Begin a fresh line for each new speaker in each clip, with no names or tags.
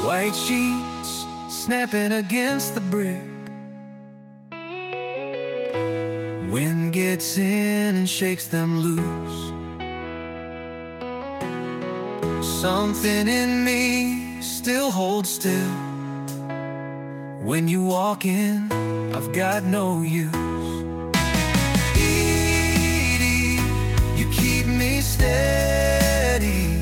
White sheets snapping against the brick. Wind gets in and shakes them loose. Something in me still holds still. When you walk in, I've got no use. Edie, you keep me steady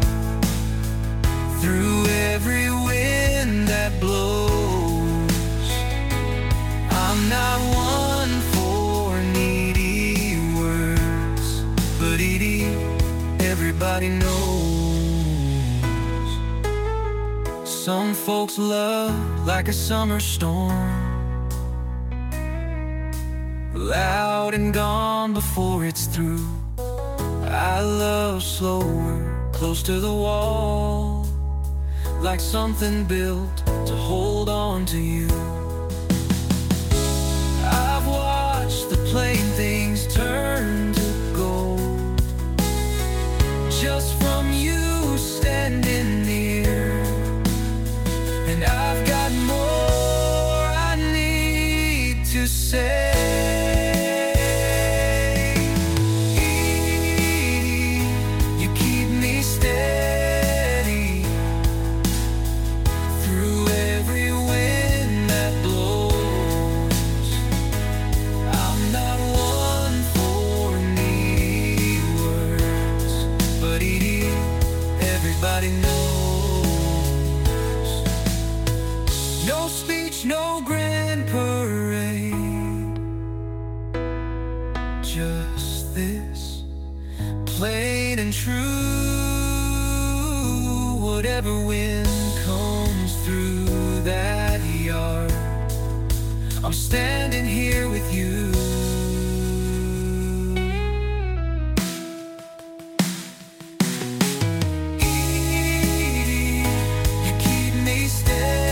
through every wind that blows. I'm not one for needy words, but Edie, everybody knows. Some folks love like a summer storm, loud and gone before it's through. I love slower, close to the wall, like something built to hold on to you. I've watched the plain things turn to gold, just from you standing near. And I've got more I need to say. Edie, you keep me steady through every wind that blows. I'm not one for needy words, but Edie, everybody knows. No speech, no grand parade, just this, plain and true. Whatever wind comes through that yard, I'm standing here with you. Edie, you keep me steady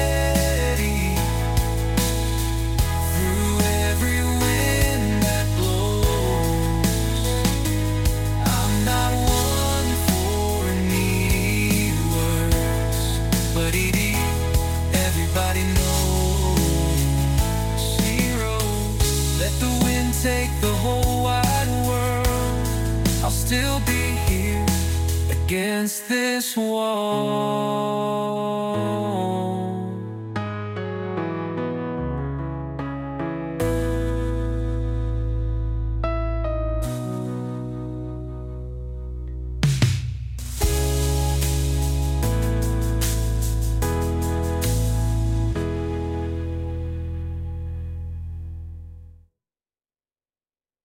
take the whole wide world, I'll still be here against this wall.